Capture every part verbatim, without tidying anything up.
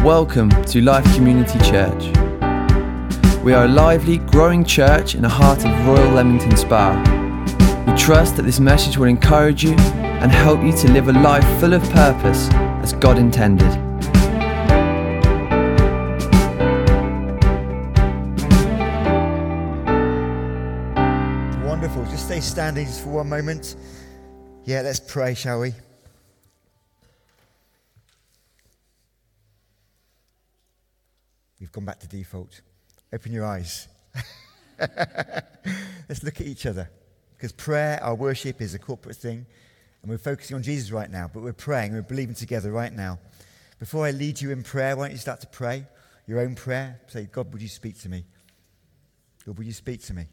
Welcome to Life Community Church. We are a lively, growing church in the heart of Royal Leamington Spa. We trust that this message will encourage you and help you to live a life full of purpose as God intended. Wonderful. Just stay standing just for one moment. Yeah, let's pray, shall we? We've gone back to default. Open your eyes. Let's look at each other. Because prayer, our worship, is a corporate thing. And we're focusing on Jesus right now. But we're praying, we're believing together right now. Before I lead you in prayer, why don't you start to pray? Your own prayer. Say, God, would you speak to me? God, would you speak to me?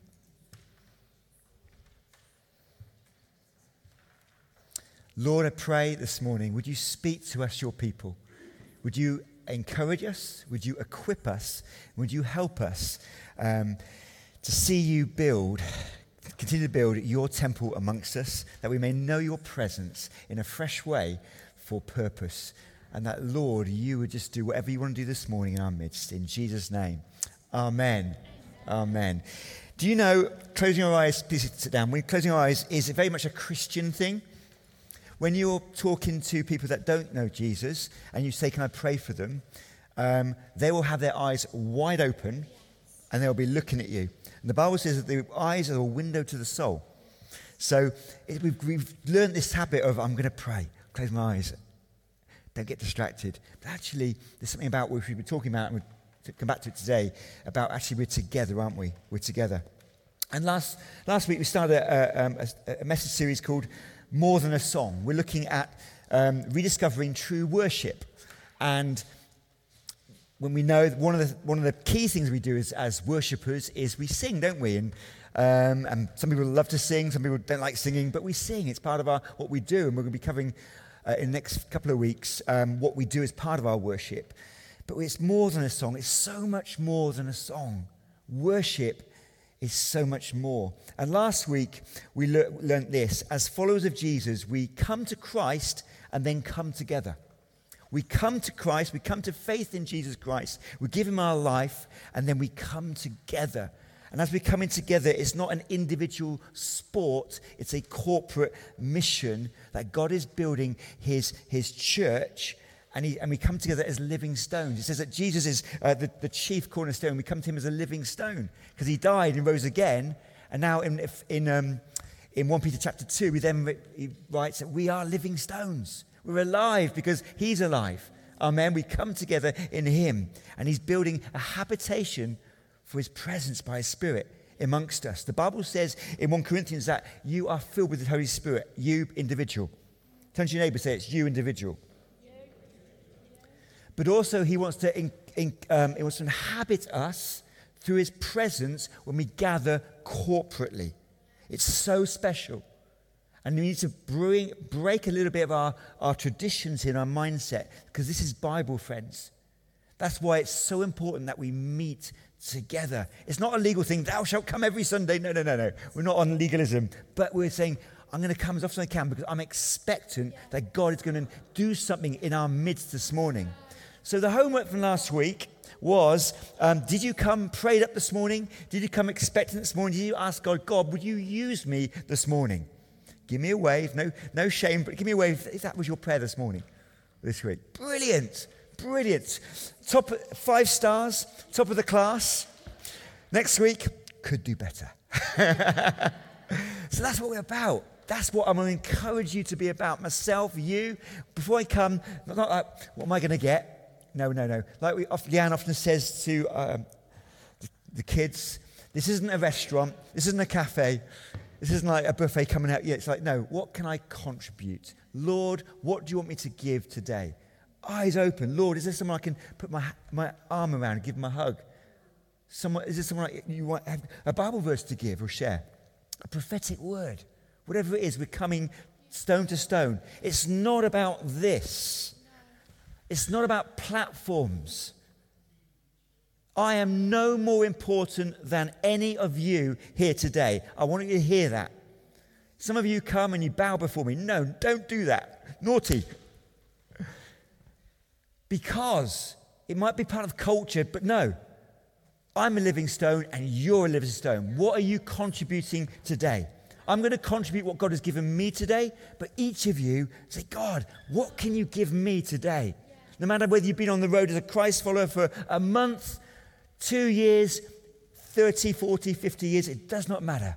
Lord, I pray this morning, would you speak to us, your people? Would you encourage us? Would you equip us? Would you help us um, to see you build, continue to build your temple amongst us, that we may know your presence in a fresh way for purpose, and that, Lord, you would just do whatever you want to do this morning in our midst. In Jesus' name, amen. Amen. Do you know, closing our eyes, please sit down, when closing our eyes is very much a Christian thing. When you're talking to people that don't know Jesus and you say, can I pray for them? Um, they will have their eyes wide open and they'll be looking at you. And the Bible says that the eyes are a window to the soul. So it, we've, we've learned this habit of, I'm going to pray, close my eyes, don't get distracted. But actually, there's something about what we've been talking about, and we'll come back to it today, about actually we're together, aren't we? We're together. And last last week we started a, um, a, a message series called More Than a Song. We're looking at um, rediscovering true worship. And when we know that one of the one of the key things we do as, as worshippers is we sing, don't we? And um, and some people love to sing, some people don't like singing, but we sing. It's part of our what we do, and we're going to be covering uh, in the next couple of weeks um, what we do as part of our worship. But it's more than a song. It's so much more than a song. Worship is so much more. And last week, we le- learned this. As followers of Jesus, we come to Christ and then come together. We come to Christ, we come to faith in Jesus Christ, we give him our life, and then we come together. And as we're coming together, it's not an individual sport, it's a corporate mission that God is building his, his church. And, he, and we come together as living stones. It says that Jesus is uh, the, the chief cornerstone. We come to him as a living stone because he died and rose again. And now in in, um, in First Peter chapter two, we then he writes that we are living stones. We're alive because he's alive. Amen. We come together in him. And he's building a habitation for his presence by his Spirit amongst us. The Bible says in First Corinthians that you are filled with the Holy Spirit, you individual. Turn to your neighbor and say it's you individual. But also he wants to in, in, um, he wants to inhabit us through his presence when we gather corporately. It's so special. And we need to bring, break a little bit of our, our traditions in our mindset, because this is Bible, friends. That's why it's so important that we meet together. It's not a legal thing, thou shalt come every Sunday. No, no, no, no. We're not on legalism. But we're saying, I'm going to come as often as I can because I'm expectant that God is going to do something in our midst this morning. So the homework from last week was, um, did you come prayed up this morning? Did you come expectant this morning? Did you ask God, God, would you use me this morning? Give me a wave. No, no shame, but give me a wave if that was your prayer this morning, this week. Brilliant. Brilliant. Top five stars, top of the class. Next week, could do better. So that's what we're about. That's what I'm going to encourage you to be about. Myself, you. Before I come, not like, what am I going to get? No, no, no. Like we, Leanne often says to um, the, the kids, this isn't a restaurant. This isn't a cafe. This isn't like a buffet coming out yet. It's like, no, what can I contribute? Lord, what do you want me to give today? Eyes open. Lord, is there someone I can put my my arm around and give them a hug? Someone, is there someone like, you want have a Bible verse to give or share? A prophetic word. Whatever it is, we're coming stone to stone. It's not about this. It's not about platforms. I am no more important than any of you here today. I want you to hear that. Some of you come and you bow before me. No, don't do that. Naughty. Because It might be part of culture, but no. I'm a living stone and you're a living stone. What are you contributing today? I'm going to contribute what God has given me today, but each of you say, God, what can you give me today? No matter whether you've been on the road as a Christ follower for a month, two years, thirty, forty, fifty years, it does not matter.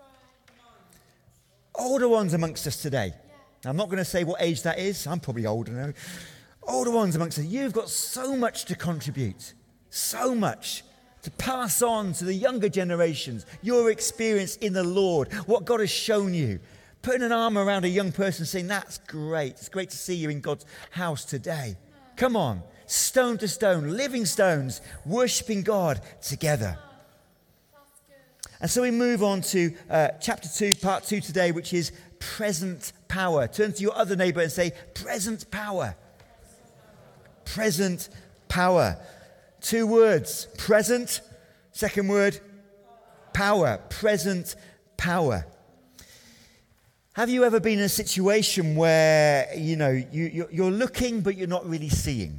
Older ones amongst us today. Now, I'm not going to say what age that is. I'm probably older now. Older ones amongst us. You've got so much to contribute. So much to pass on to the younger generations. Your experience in the Lord. What God has shown you. Putting an arm around a young person saying, that's great. It's great to see you in God's house today. Come on. Stone to stone. Living stones. Worshipping God together. And so we move on to uh, chapter two, part two today, which is present power. Turn to your other neighbor and say, present power. Present power. Two words, present. Second word, power. Present power. Have you ever been in a situation where, you know, you, you're, you're looking, but you're not really seeing?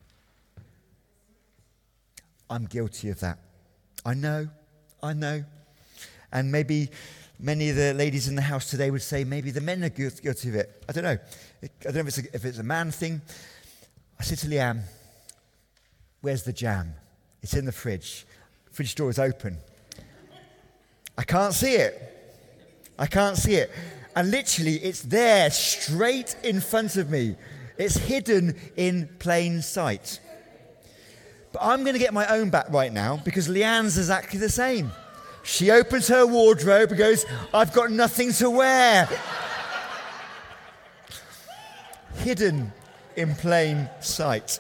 I'm guilty of that. I know, I know. And maybe many of the ladies in the house today would say maybe the men are guilty of it. I don't know. I don't know if it's a, if it's a man thing. I said to Leanne, where's the jam? It's in the fridge. Fridge door is open. I can't see it. I can't see it. And literally it's there straight in front of me. It's hidden in plain sight. But I'm going to get my own back right now because Leanne's exactly the same. She opens her wardrobe and goes, I've got nothing to wear. Hidden in plain sight.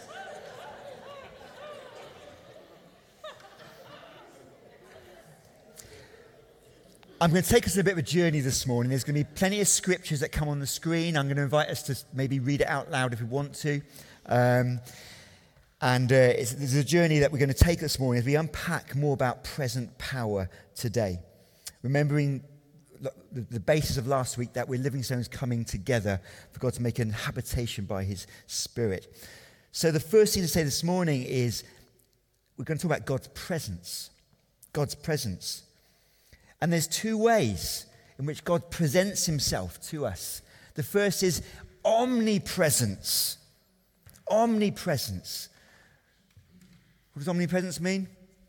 I'm going to take us on a bit of a journey this morning. There's going to be plenty of scriptures that come on the screen. I'm going to invite us to maybe read it out loud if we want to. Um, And uh, it's, it's a journey that we're going to take this morning as we unpack more about present power today. Remembering the, the basis of last week that we're living stones coming together for God to make an habitation by his Spirit. So the first thing to say this morning is we're going to talk about God's presence. God's presence. And there's two ways in which God presents himself to us. The first is omnipresence. Omnipresence. What does omnipresence mean?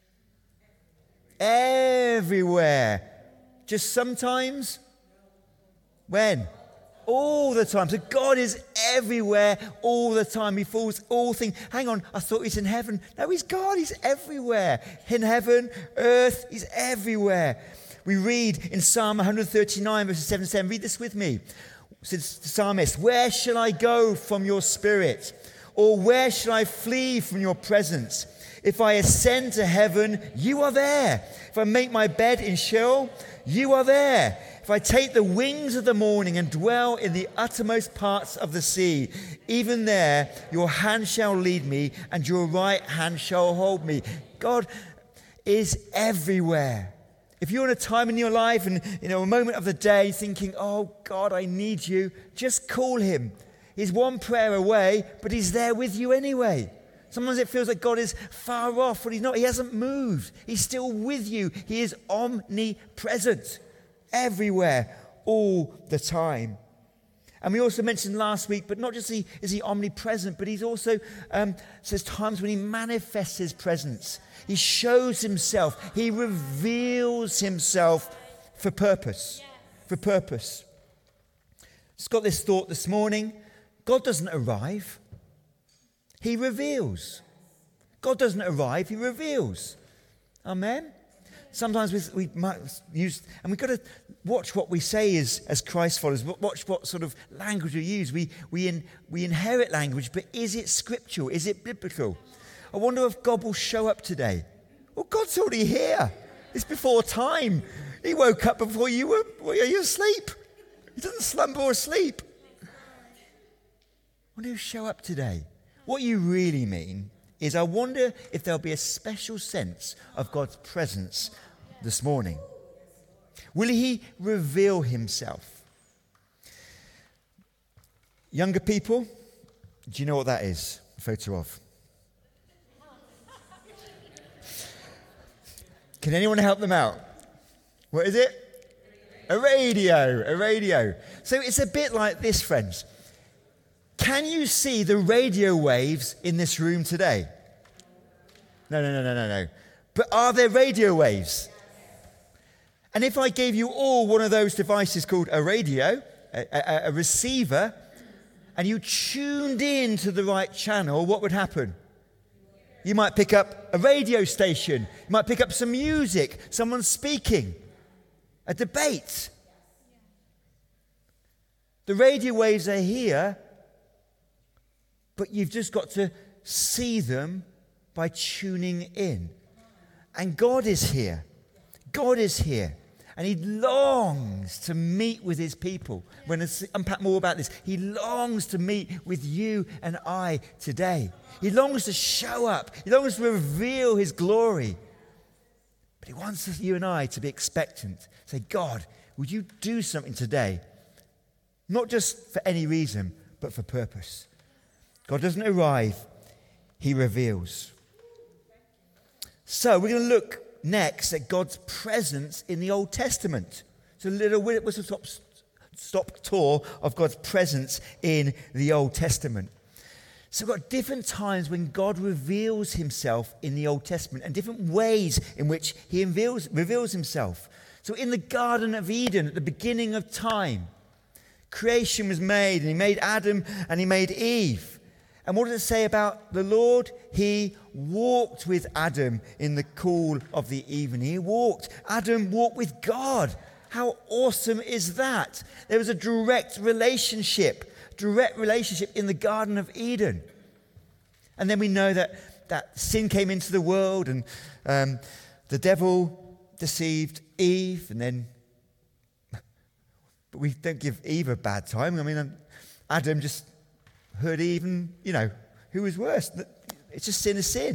Everywhere. Just sometimes? When? All the time. So God is everywhere all the time. He fills all things. Hang on, I thought he's in heaven. No, he's God. He's everywhere. In heaven, earth, he's everywhere. We read in Psalm one thirty-nine, verses seven to seven. Read this with me. Says the psalmist, where shall I go from your spirit? Or where shall I flee from your presence? If I ascend to heaven, you are there. If I make my bed in Sheol, you are there. If I take the wings of the morning and dwell in the uttermost parts of the sea, even there your hand shall lead me and your right hand shall hold me. God is everywhere. If you're in a time in your life and, you know, a moment of the day thinking, oh God, I need you, just call him. He's one prayer away, but he's there with you anyway. Sometimes it feels like God is far off, but he's not. He hasn't moved. He's still with you. He is omnipresent, everywhere, all the time. And we also mentioned last week, but not just he, is he omnipresent, but he's also, um, says times when he manifests his presence. He shows himself. He reveals himself for purpose. Yes. For purpose. Just got this thought this morning. God doesn't arrive. He reveals. God doesn't arrive. He reveals. Amen? Sometimes we, we might use, and we've got to watch what we say as, as Christ followers. Watch what sort of language we use. We, we, in, we inherit language, but is it scriptural? Is it biblical? I wonder if God will show up today. Well, God's already here. It's before time. He woke up before you were, were you asleep. He doesn't slumber or sleep. I wonder who'll show up today. What you really mean is I wonder if there'll be a special sense of God's presence this morning. Will he reveal himself? Younger people, do you know what that is? A photo of? Can anyone help them out? What is it? A radio, a radio. So it's a bit like this, friends. Can you see the radio waves in this room today? No, no, no, no, no, no. But are there radio waves? And if I gave you all one of those devices called a radio, a, a, a receiver, and you tuned in to the right channel, what would happen? You might pick up a radio station. You might pick up some music, someone speaking, a debate. The radio waves are here, but you've just got to see them by tuning in. And God is here. God is here. And he longs to meet with his people. When I unpack more about this, he longs to meet with you and I today. He longs to show up. He longs to reveal his glory. But he wants us, you and I to be expectant. Say, God, would you do something today? Not just for any reason, but for purpose. God doesn't arrive, he reveals. So we're going to look next at God's presence in the Old Testament. So a little whistle stop, stop tour of God's presence in the Old Testament. So we've got different times when God reveals himself in the Old Testament and different ways in which he reveals, reveals himself. So in the Garden of Eden, at the beginning of time, creation was made, and he made Adam and he made Eve. And what does it say about the Lord? He walked with Adam in the cool of the evening. He walked. Adam walked with God. How awesome is that? There was a direct relationship, direct relationship in the Garden of Eden. And then we know that, that sin came into the world, and um, the devil deceived Eve, and then, but we don't give Eve a bad time. I mean, Adam just heard Eve, and, you know, who was worse? It's just sin is sin.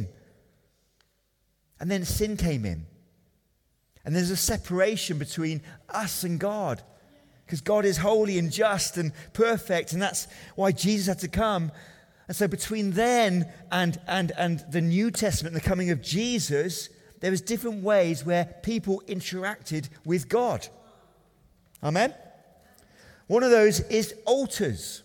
And then sin came in. And there's a separation between us and God. Because God is holy and just and perfect. And that's why Jesus had to come. And so between then and, and, and the New Testament and the coming of Jesus, there was different ways where people interacted with God. Amen? One of those is altars.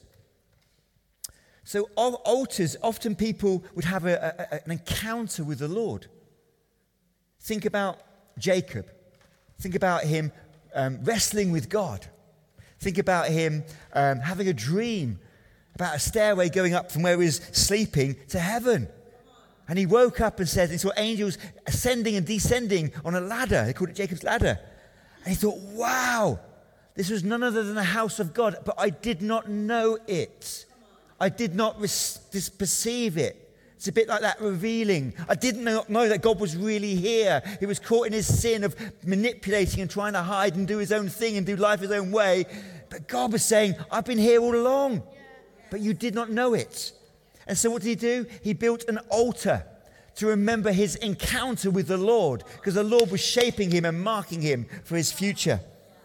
So of altars, often people would have a, a, an encounter with the Lord. Think about Jacob. Think about him um, wrestling with God. Think about him um, having a dream about a stairway going up from where he was sleeping to heaven. And he woke up and said, he saw angels ascending and descending on a ladder. They called it Jacob's ladder. And he thought, wow, this was none other than the house of God, but I did not know it. I did not res- perceive it. It's a bit like that revealing. I didn't know, know that God was really here. He was caught in his sin of manipulating and trying to hide and do his own thing and do life his own way. But God was saying, I've been here all along. But you did not know it. And so what did he do? He built an altar to remember his encounter with the Lord, because the Lord was shaping him and marking him for his future.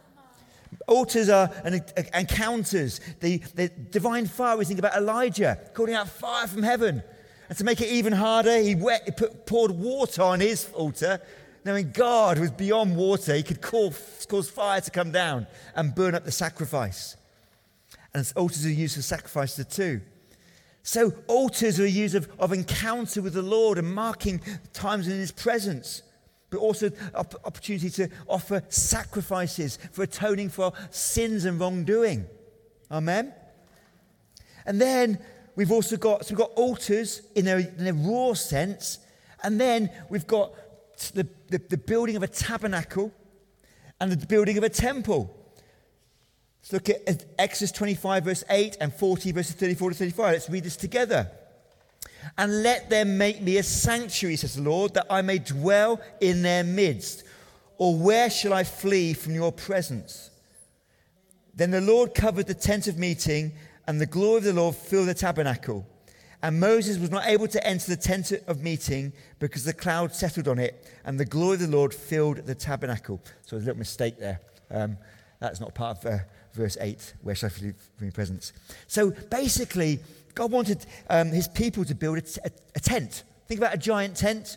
Altars are an, a, encounters. The, the divine fire, we think about Elijah calling out fire from heaven. And to make it even harder, he, wet, he put, poured water on his altar. Knowing God was beyond water, he could call, cause fire to come down and burn up the sacrifice. And altars are used for sacrifices too. So altars are used of, of encounter with the Lord and marking times in his presence. But also op- opportunity to offer sacrifices for atoning for sins and wrongdoing. Amen? And then we've also got, so we've got altars in their, in their raw sense. And then we've got the, the, the building of a tabernacle and the building of a temple. Let's look at Exodus twenty-five, verse eight, and forty, verses thirty-four to thirty-five. Let's read this together. And let them make me a sanctuary, says the Lord, that I may dwell in their midst. Or where shall I flee from your presence? Then the Lord covered the tent of meeting, and the glory of the Lord filled the tabernacle. And Moses was not able to enter the tent of meeting because the cloud settled on it, and the glory of the Lord filled the tabernacle. So there's a little mistake there. Um, that's not part of uh, verse eight, where shall I flee from your presence? So basically, God wanted um, his people to build a, t- a tent. Think about a giant tent.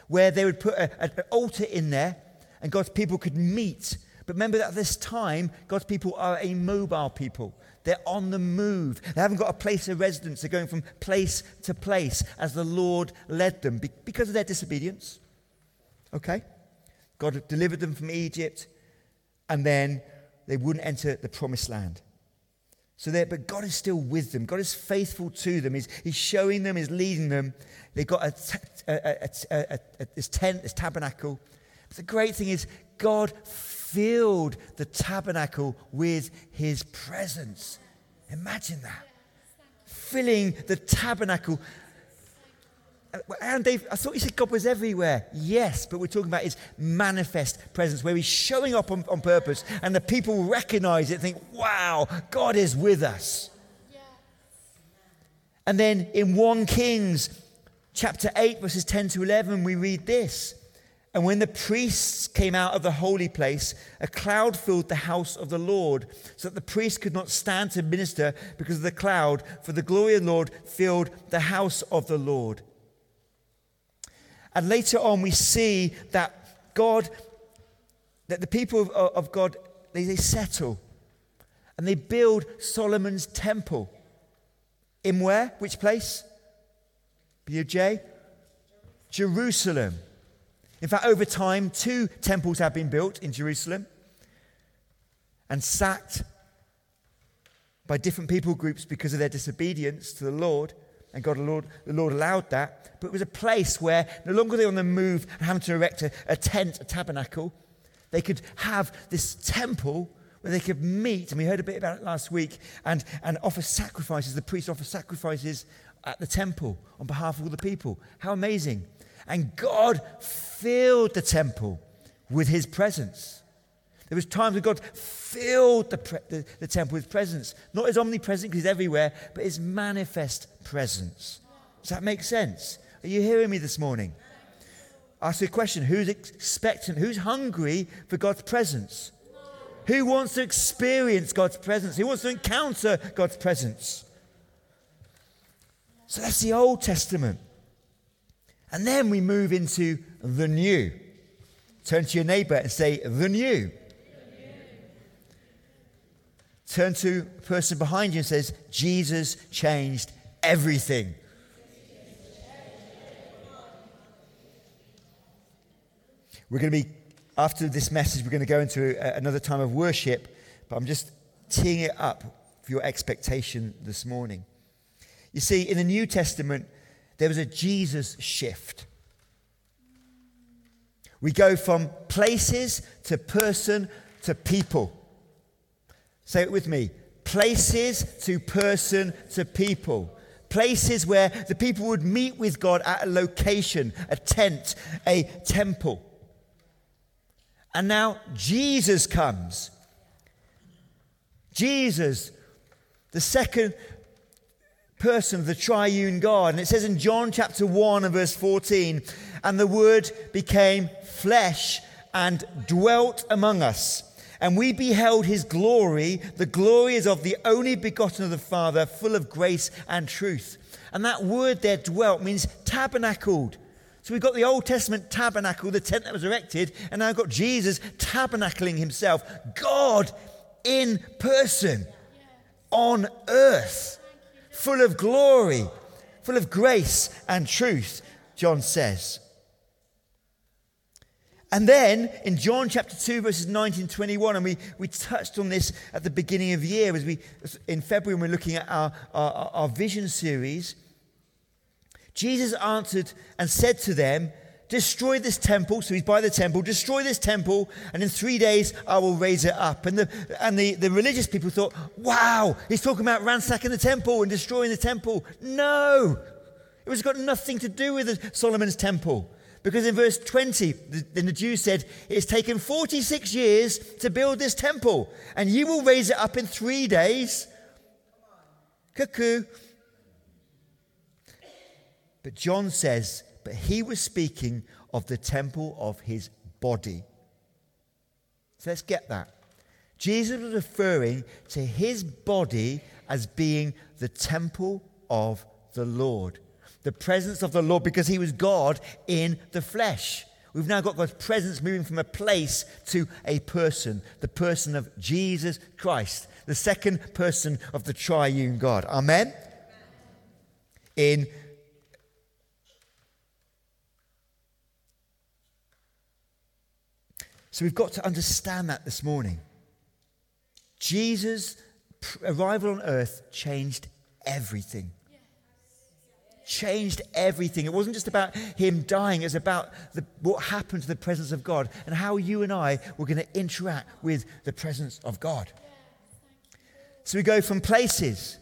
where they would put a, a, an altar in there and God's people could meet. But remember that at this time, God's people are a mobile people. They're on the move. They haven't got a place of residence. They're going from place to place as the Lord led them because of their disobedience. Okay? God delivered them from Egypt, and then they wouldn't enter the promised land. So there, but God is still with them. God is faithful to them. He's, he's showing them, he's leading them. They've got a, a, a, a, a, a, this tent, this tabernacle. But the great thing is God filled the tabernacle with his presence. Imagine that. Filling the tabernacle. And Dave, I thought you said God was everywhere. Yes, but we're talking about his manifest presence, where he's showing up on, on purpose, and the people recognize it and think, wow, God is with us. Yes. And then in First Kings chapter eight, verses ten to eleven, we read this. And when the priests came out of the holy place, a cloud filled the house of the Lord, so that the priests could not stand to minister because of the cloud, for the glory of the Lord filled the house of the Lord. And later on we see that God, that the people of, of God, they, they settle and they build Solomon's temple. In where? Which place? B O J? Jerusalem. In fact, over time, two temples have been built in Jerusalem and sacked by different people groups because of their disobedience to the Lord. And God, the Lord, the Lord allowed that. But it was a place where no longer they were on the move and having to erect a, a tent, a tabernacle. They could have this temple where they could meet, and we heard a bit about it last week, and, and offer sacrifices. The priests offer sacrifices at the temple on behalf of all the people. How amazing. And God filled the temple with his presence. There was times when God filled the, pre- the, the temple with presence. Not his omnipresent, because he's everywhere, but his manifest presence. Does that make sense? Are you hearing me this morning? Ask you a question. Who's expectant? Who's hungry for God's presence? Who wants to experience God's presence? Who wants to encounter God's presence? So that's the Old Testament. And then we move into the New. Turn to your neighbor and say, the New. Turn to the person behind you and says, Jesus changed everything. We're going to be, after this message, we're going to go into a, another time of worship, but I'm just teeing it up for your expectation this morning. You see, in the New Testament, there was a Jesus shift. We go from places to person to people. Say it with me. Places to person to people. Places where the people would meet with God at a location, a tent, a temple. And now Jesus comes. Jesus, the second person of the triune God. And it says in John chapter one and verse fourteen, and the Word became flesh and dwelt among us. And we beheld his glory. The glory is of the only begotten of the Father, full of grace and truth. And that word there, dwelt, means tabernacled. So we've got the Old Testament tabernacle, the tent that was erected, and now we've got Jesus tabernacling himself. God in person, on earth, full of glory, full of grace and truth, John says. And then in John chapter two, verses nineteen to twenty-one, and we, we touched on this at the beginning of the year, as we in February when we're looking at our, our, our vision series. Jesus answered and said to them, destroy this temple. So he's by the temple. Destroy this temple, and in three days I will raise it up. And the and the, the religious people thought, wow, he's talking about ransacking the temple and destroying the temple. No, it was got nothing to do with Solomon's temple. Because in verse twenty, the, the Jews said, it's taken forty-six years to build this temple, and you will raise it up in three days. Cuckoo. But John says, but he was speaking of the temple of his body. So let's get that. Jesus was referring to his body as being the temple of the Lord. The presence of the Lord, because he was God in the flesh. We've now got God's presence moving from a place to a person, the person of Jesus Christ, the second person of the triune God. Amen? In So we've got to understand that this morning. Jesus' arrival on earth changed everything. Changed everything. It wasn't just about him dying. It was about the, what happened to the presence of God and how you and I were going to interact with the presence of God. So we go from places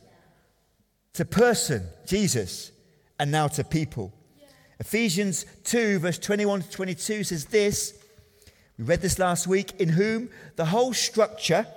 to person, Jesus, and now to people. Ephesians two, verse twenty-one to twenty-two says this. We read this last week. In whom the whole structure,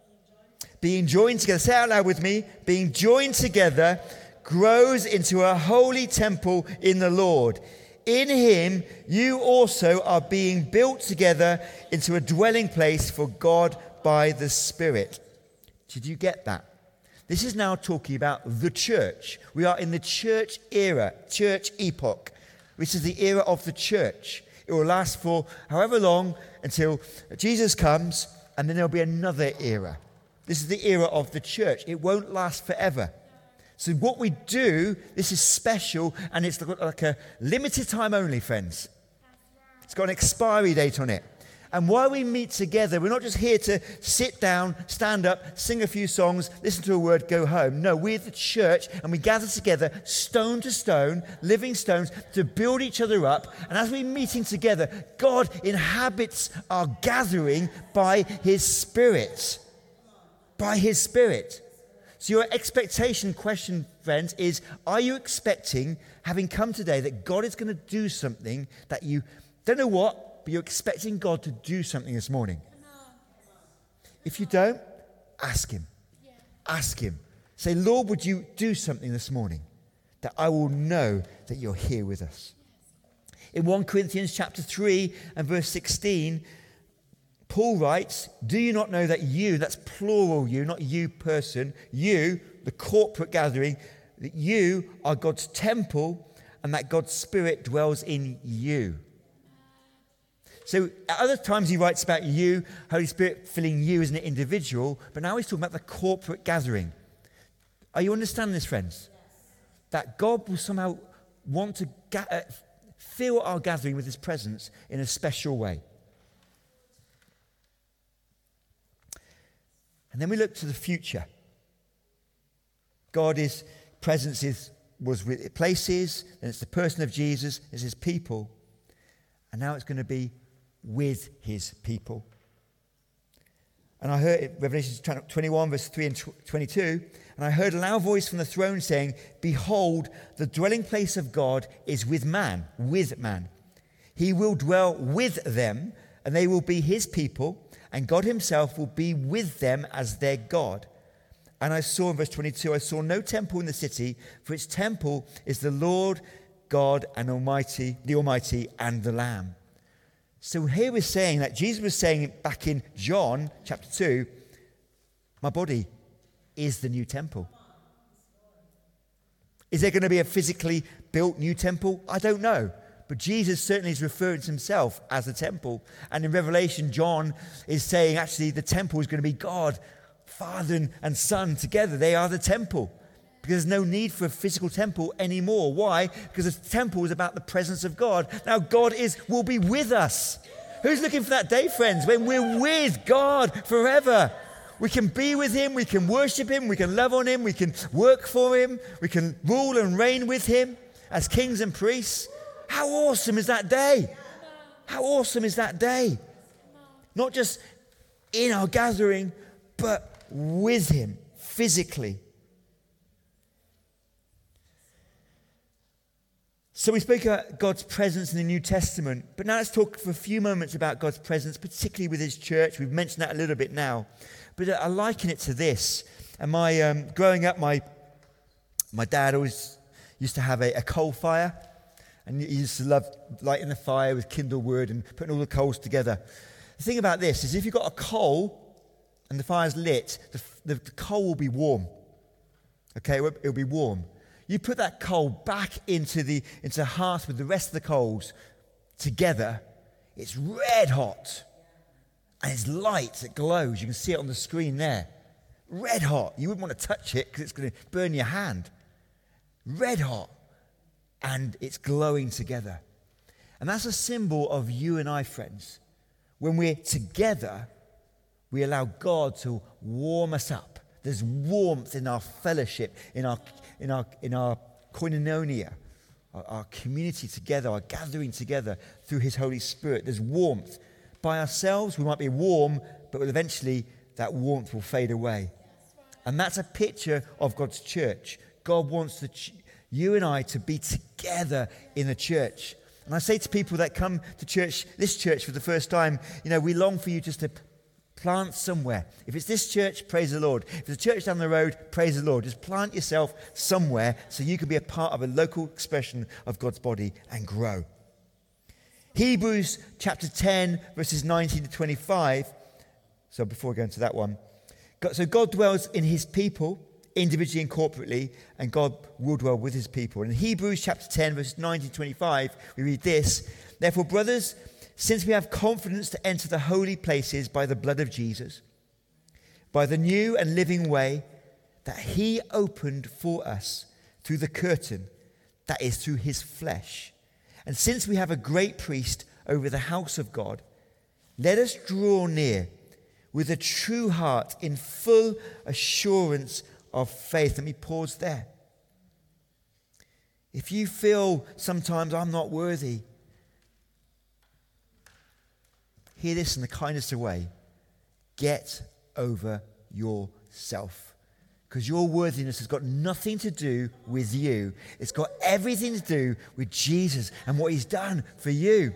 being joined together, say out loud with me, being joined together, grows into a holy temple in the Lord. In him, you also are being built together into a dwelling place for God by the Spirit. Did you get that? This is now talking about the church. We are in the church era, church epoch, which is the era of the church. It will last for however long until Jesus comes, and then there'll be another era. This is the era of the church. It won't last forever. So what we do, this is special, and it's like a limited time only, friends. It's got an expiry date on it. And while we meet together, we're not just here to sit down, stand up, sing a few songs, listen to a word, go home. No, we're the church, and we gather together, stone to stone, living stones, to build each other up. And as we're meeting together, God inhabits our gathering by his Spirit. By his Spirit. So your expectation question, friends, is, are you expecting, having come today, that God is going to do something that you don't know what, but you're expecting God to do something this morning? If you don't, ask him. Ask him. Say, Lord, would you do something this morning that I will know that you're here with us? In First Corinthians chapter three and verse sixteen, Paul writes, do you not know that you, that's plural you, not you person, you, the corporate gathering, that you are God's temple and that God's Spirit dwells in you? So at other times he writes about you, Holy Spirit filling you as an individual, but now he's talking about the corporate gathering. Are you understanding this, friends? Yes. That God will somehow want to ga- uh, fill our gathering with his presence in a special way. And then we look to the future. God is, presence is, was with places, then it's the person of Jesus, it's his people, and now it's going to be with his people. And I heard, Revelation twenty-one, verse three and twenty-two, and I heard a loud voice from the throne saying, behold, the dwelling place of God is with man, with man. He will dwell with them, and they will be his people, and God himself will be with them as their God. And I saw in verse twenty-two, I saw no temple in the city, for its temple is the Lord God and Almighty, the Almighty and the Lamb. So here we're saying that Jesus was saying back in John chapter two, my body is the new temple. Is there going to be a physically built new temple? I don't know. But Jesus certainly is referring to himself as the temple. And in Revelation, John is saying actually the temple is going to be God, Father and, and Son together. They are the temple. Because there's no need for a physical temple anymore. Why? Because the temple is about the presence of God. Now God is will be with us. Who's looking for that day, friends, when we're with God forever? We can be with him, we can worship him, we can love on him, we can work for him, we can rule and reign with him as kings and priests. How awesome is that day? How awesome is that day? Not just in our gathering, but with him physically. So we spoke about God's presence in the New Testament, but now let's talk for a few moments about God's presence, particularly with his church. We've mentioned that a little bit now, but I liken it to this. And my um, growing up, my my dad always used to have a, a coal fire, and he used to love lighting the fire with kindle wood and putting all the coals together. The thing about this is if you've got a coal and the fire's lit, the, the, the coal will be warm. Okay, it'll, it'll be warm. You put that coal back into the into the hearth with the rest of the coals together, it's red hot. And it's light, it glows. You can see it on the screen there. Red hot. You wouldn't want to touch it because it's going to burn your hand. Red hot. And it's glowing together. And that's a symbol of you and I, friends. When we're together, we allow God to warm us up. There's warmth in our fellowship, in our in our in our koinonia, our, our community together, our gathering together through His Holy Spirit. There's warmth. By ourselves, we might be warm, but eventually that warmth will fade away. And that's a picture of God's church. God wants the ch- you and I to be together in the church. And I say to people that come to church, this church for the first time, you know, we long for you just to plant somewhere. If it's this church, praise the Lord. If it's a church down the road, praise the Lord. Just plant yourself somewhere so you can be a part of a local expression of God's body and grow. Hebrews chapter ten, verses nineteen to twenty-five. So before we go into that one. So God dwells in His people, individually and corporately, and God will dwell with His people. In Hebrews chapter ten, verses nineteen to twenty-five, we read this. Therefore, brothers, since we have confidence to enter the holy places by the blood of Jesus, by the new and living way that He opened for us through the curtain, that is through His flesh. And since we have a great priest over the house of God, let us draw near with a true heart in full assurance of faith. Let me pause there. If you feel sometimes I'm not worthy, hear this in the kindest of way. Get over yourself. Because your worthiness has got nothing to do with you. It's got everything to do with Jesus and what He's done for you.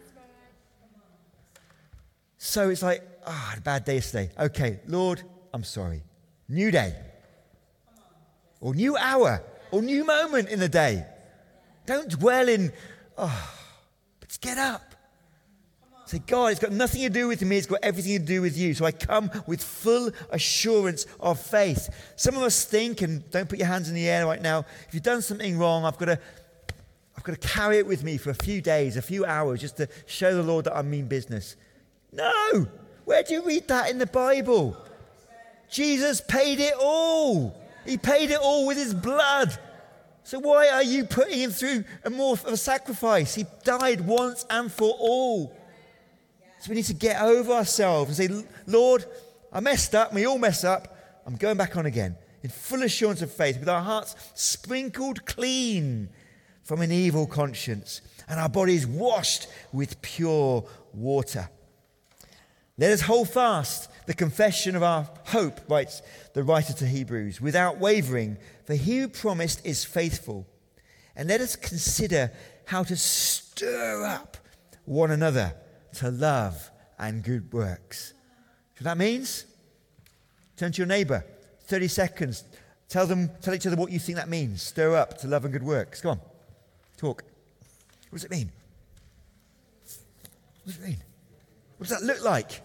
So it's like, ah, oh, I had a bad day yesterday. Okay, Lord, I'm sorry. New day. Or new hour. Or new moment in the day. Don't dwell in, oh, but get up. Say, God, it's got nothing to do with me. It's got everything to do with you. So I come with full assurance of faith. Some of us think, and don't put your hands in the air right now, if you've done something wrong, I've got to, I've got to carry it with me for a few days, a few hours, just to show the Lord that I mean business. No! Where do you read that in the Bible? Jesus paid it all. He paid it all with His blood. So why are you putting Him through a more of a sacrifice? He died once and for all. So we need to get over ourselves and say, Lord, I messed up. We all mess up. I'm going back on again in full assurance of faith with our hearts sprinkled clean from an evil conscience and our bodies washed with pure water. Let us hold fast the confession of our hope, writes the writer to Hebrews, without wavering, for He who promised is faithful. And let us consider how to stir up one another to love and good works. So that means, turn to your neighbour, thirty seconds. Tell them, tell each other what you think that means. Stir up to love and good works. Come on, talk. What does it mean? What does it mean? What does that look like?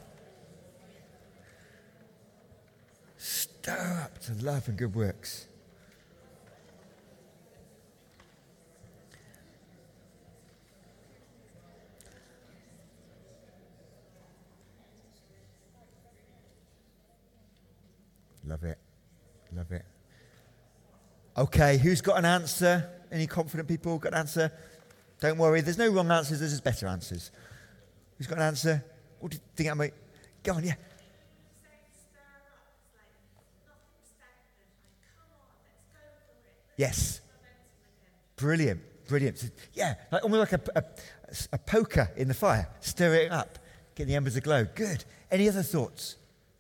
Stir up to love and good works. Love it. Love it. Okay, who's got an answer? Any confident people got an answer? Don't worry, there's no wrong answers, there's just better answers. Who's got an answer? What do you think I might... Go on, yeah. Yes. Brilliant, brilliant. So, yeah, like, almost like a, a, a poker in the fire. Stir it up, get the embers aglow. Good. Any other thoughts?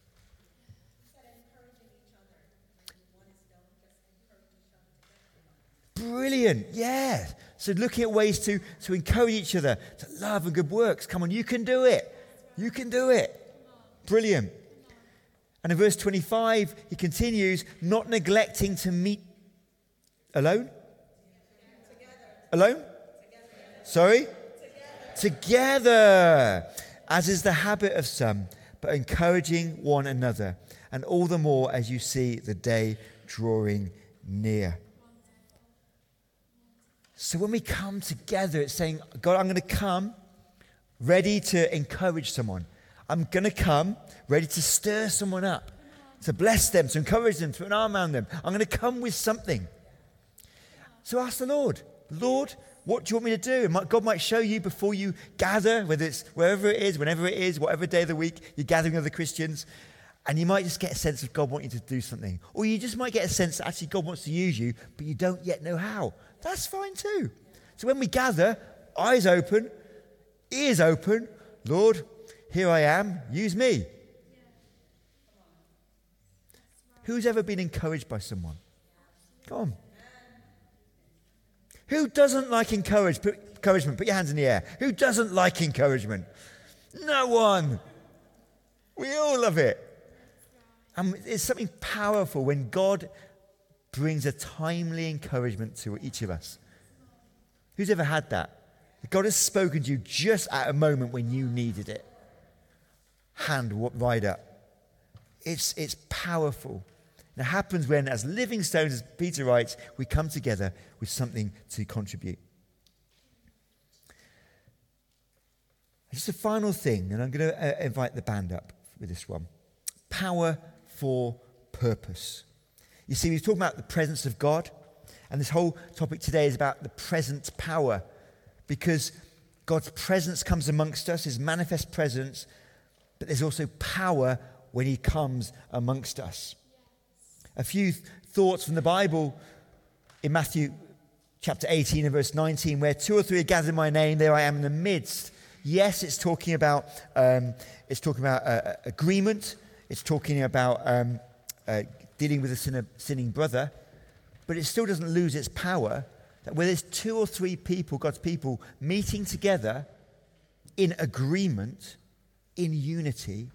Brilliant, yeah. So looking at ways to, to encourage each other, to love and good works. Come on, you can do it. You can do it. Brilliant. And in verse twenty-five, he continues, not neglecting to meet alone? Together. Alone? Together. Sorry? Together. Together, as is the habit of some, but encouraging one another, and all the more as you see the day drawing near. So when we come together, it's saying, God, I'm going to come ready to encourage someone. I'm going to come ready to stir someone up, to bless them, to encourage them, to put an arm around them. I'm going to come with something. So ask the Lord, Lord, what do you want me to do? And God might show you before you gather, whether it's wherever it is, whenever it is, whatever day of the week you're gathering other Christians, and you might just get a sense of God wanting you to do something. Or you just might get a sense that actually God wants to use you, but you don't yet know how. That's fine too. So when we gather, eyes open, ears open, Lord, here I am, use me. Who's ever been encouraged by someone? Come on. Who doesn't like encourage, put, encouragement? Put your hands in the air. Who doesn't like encouragement? No one. We all love it. And it's something powerful when God brings a timely encouragement to each of us. Who's ever had that? God has spoken to you just at a moment when you needed it. Hand right up. It's, it's powerful. And it happens when, as living stones, as Peter writes, we come together with something to contribute. Just a final thing, and I'm going to uh, invite the band up with this one. Power for purpose. You see, we've talked about the presence of God, and this whole topic today is about the present power, because God's presence comes amongst us, his manifest presence, but there's also power when he comes amongst us. A few th- thoughts from the Bible in Matthew chapter eighteen and verse nineteen, where two or three are gathered in my name, there I am in the midst. Yes, it's talking about um, it's talking about uh, agreement. It's talking about um, uh, dealing with a sinner, sinning brother, but it still doesn't lose its power. That where there's two or three people, God's people, meeting together in agreement, in unity,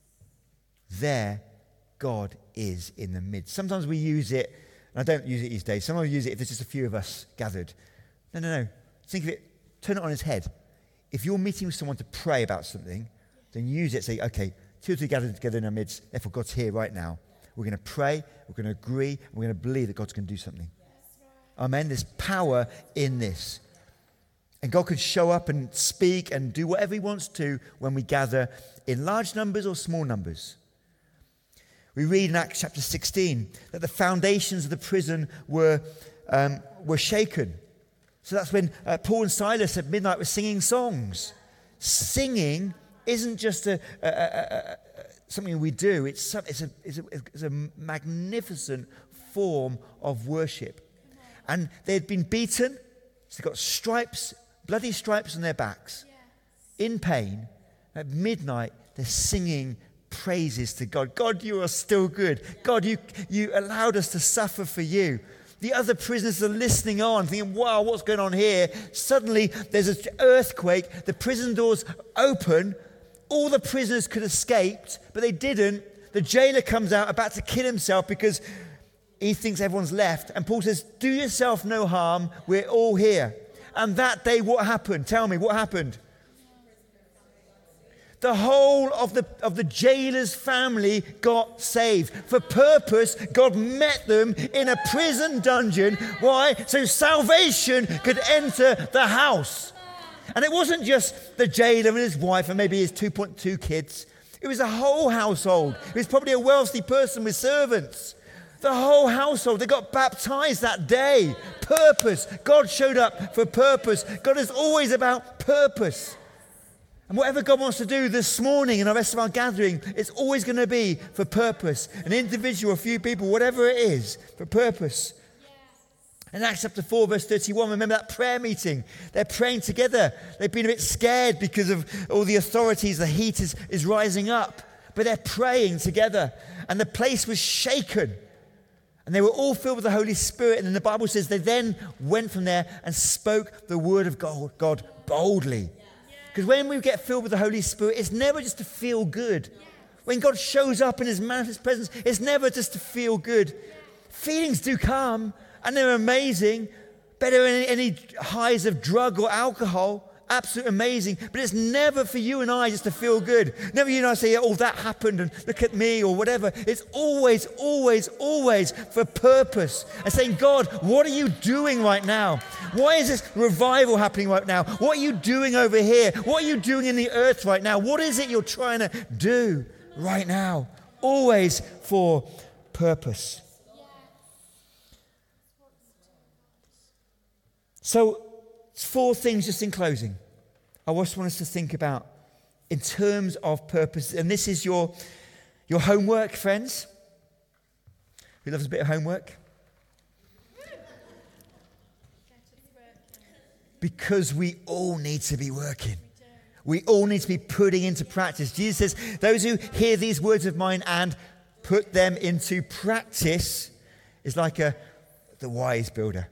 there God is in the midst. Sometimes we use it, and I don't use it these days. Sometimes we use it if there's just a few of us gathered. No, no, no. Think of it, turn it on its head. If you're meeting with someone to pray about something, then use it. Say, okay, two or three gathered together in our midst. Therefore, God's here right now. We're going to pray, we're going to agree, and we're going to believe that God's going to do something. Amen. There's power in this. And God can show up and speak and do whatever he wants to when we gather in large numbers or small numbers. We read in Acts chapter sixteen that the foundations of the prison were, um, were shaken. So that's when uh, Paul and Silas at midnight were singing songs. Singing isn't just a, a, a, a, something we do. It's, it's, a, it's, a, it's a magnificent form of worship. And they had been beaten, so they got stripes, bloody stripes on their backs, yes. In pain. At midnight, they're singing praises to God. God, you are still good. God, you, you allowed us to suffer for you. The other prisoners are listening on, thinking, wow, what's going on here? Suddenly, there's an earthquake. The prison doors open. All the prisoners could have escaped, but they didn't. The jailer comes out about to kill himself because he thinks everyone's left. And Paul says, do yourself no harm. We're all here. And that day, what happened? Tell me, what happened? The whole of the, of the jailer's family got saved. For purpose, God met them in a prison dungeon. Why? So salvation could enter the house. And it wasn't just the jailer and his wife and maybe his two point two kids. It was a whole household. It was probably a wealthy person with servants. The whole household, they got baptized that day. Purpose. God showed up for purpose. God is always about purpose. And whatever God wants to do this morning and the rest of our gathering, it's always going to be for purpose. An individual, a few people, whatever it is, for purpose. In Acts chapter four, verse thirty-one, remember that prayer meeting? They're praying together. They've been a bit scared because of all the authorities. The heat is, is rising up. But they're praying together. And the place was shaken. And they were all filled with the Holy Spirit. And then the Bible says they then went from there and spoke the word of God, God boldly. Because when we get filled with the Holy Spirit, it's never just to feel good. When God shows up in his manifest presence, it's never just to feel good. Feelings do come, and they're amazing. Better than any highs of drug or alcohol. absolutely amazing, but it's never for you and I just to feel good. Never you and I say, oh, that happened and look at me or whatever. It's always, always, always for purpose. And saying, God, what are you doing right now? Why is this revival happening right now? What are you doing over here? What are you doing in the earth right now? What is it you're trying to do right now? Always for purpose. So, four things just in closing. I just want us to think about in terms of purpose. And this is your, your homework, friends. Who loves a bit of homework? Because we all need to be working. We all need to be putting into practice. Jesus says, those who hear these words of mine and put them into practice is like a the wise builder.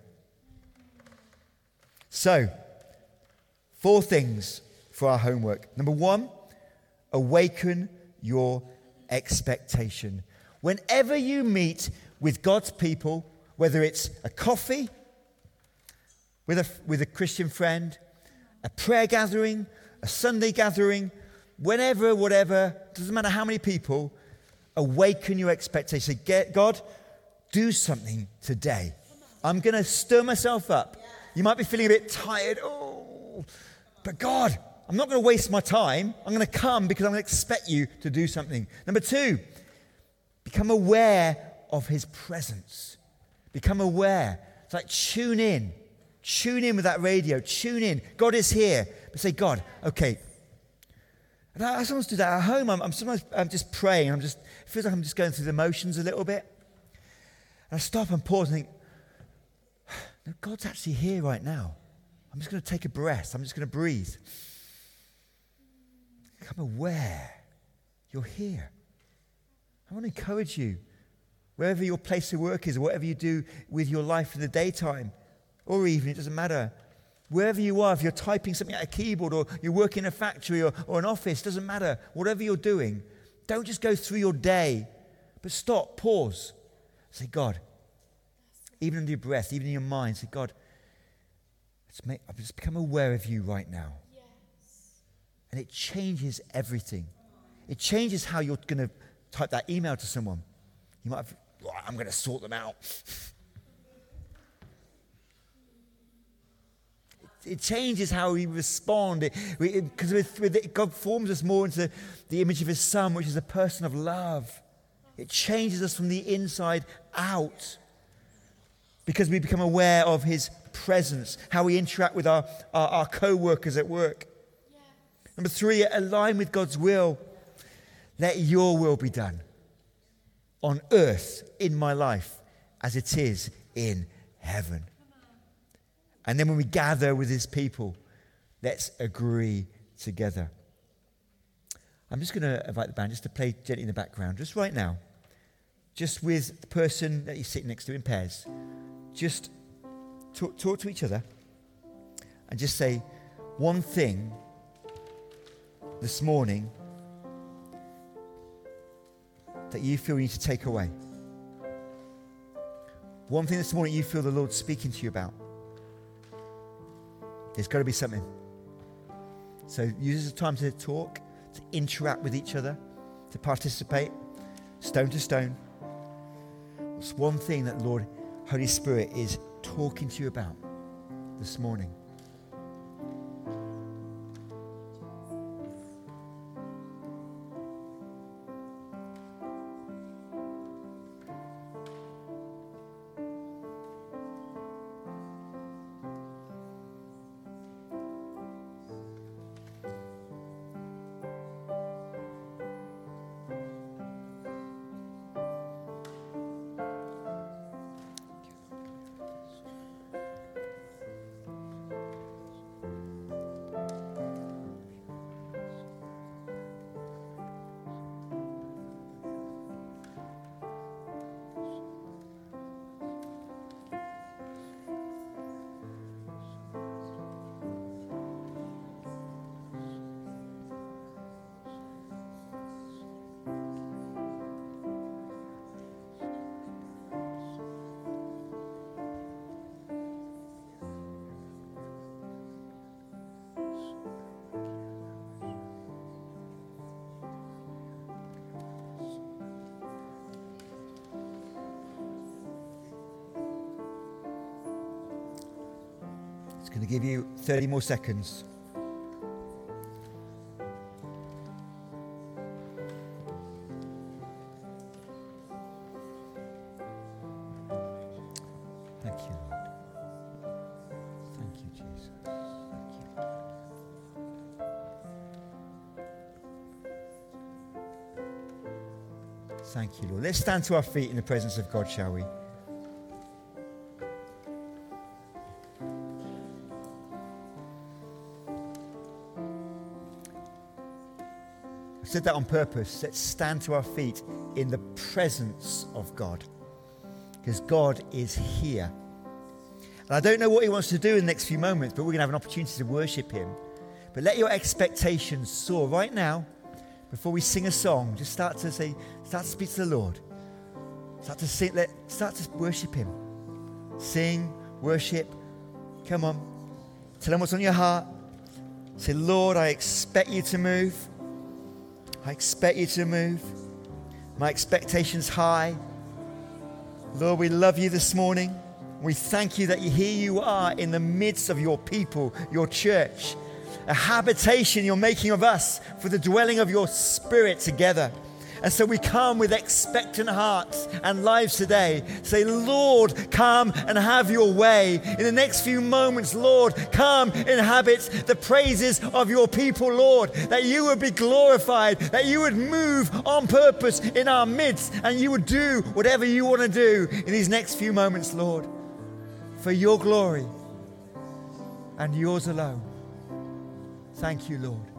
So, four things for our homework. Number one, awaken your expectation. Whenever you meet with God's people, whether it's a coffee, with a, with a Christian friend, a prayer gathering, a Sunday gathering, whenever, whatever, doesn't matter how many people, awaken your expectation. Get, God, do something today. I'm going to stir myself up. You might be feeling a bit tired. Oh, but God, I'm not going to waste my time. I'm going to come because I'm going to expect you to do something. Number two, become aware of his presence. Become aware. It's like tune in. Tune in with that radio. Tune in. God is here. But say, God, okay. And I, I sometimes do that at home. I'm, I'm sometimes I'm just praying. I'm just, it feels like I'm just going through the motions a little bit. And I stop and pause and think, no, God's actually here right now. I'm just going to take a breath. I'm just going to breathe. Become aware. You're here. I want to encourage you, wherever your place of work is, or whatever you do with your life in the daytime, or even, it doesn't matter. Wherever you are, if you're typing something at a keyboard, or you're working in a factory or, or an office, doesn't matter. Whatever you're doing, don't just go through your day, but stop, pause. Say, God, even under your breath, even in your mind, say, God, let's make, I've just become aware of you right now. Yes. And it changes everything. It changes how you're going to type that email to someone. You might have, oh, I'm going to sort them out. It changes how we respond. Because with, with God forms us more into the image of his Son, which is a person of love. It changes us from the inside out. Because we become aware of his presence, how we interact with our, our, our co-workers at work. Yeah. Number three, align with God's will. Let your will be done on earth in my life as it is in heaven. And then when we gather with his people, let's agree together. I'm just going to invite the band just to play gently in the background, just right now. Just with the person that you're sitting next to in pairs. Just talk, talk to each other and just say one thing this morning that you feel you need to take away. One thing this morning you feel the Lord's speaking to you about. There's got to be something. So use this time to talk, to interact with each other, to participate, stone to stone. It's one thing that the Lord, Holy Spirit, is talking to you about this morning. Going to give you thirty more seconds. Thank you, Lord. Thank you, Jesus. Thank you. Thank you, Lord. Let's stand to our feet in the presence of God, shall we? I said that on purpose. Let's stand to our feet in the presence of God, because God is here. And I don't know what he wants to do in the next few moments, but we're going to have an opportunity to worship him. But let your expectations soar right now. Before we sing a song, just start to say, start to speak to the Lord. Start to sing, let, start to worship him. Sing, worship. Come on. Tell him what's on your heart. Say, Lord, I expect you to move. I expect you to move. My expectation's high. Lord, we love you this morning. We thank you that here you are in the midst of your people, your church, a habitation you're making of us for the dwelling of your Spirit together. And so we come with expectant hearts and lives today. Say, Lord, come and have your way. In the next few moments, Lord, come inhabit the praises of your people, Lord, that you would be glorified, that you would move on purpose in our midst, and you would do whatever you want to do in these next few moments, Lord, for your glory and yours alone. Thank you, Lord.